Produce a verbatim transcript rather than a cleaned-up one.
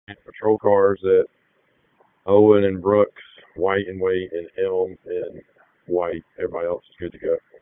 patrol cars at Owen and Brooks, white and weight, and Elm and white. Everybody else is good to go.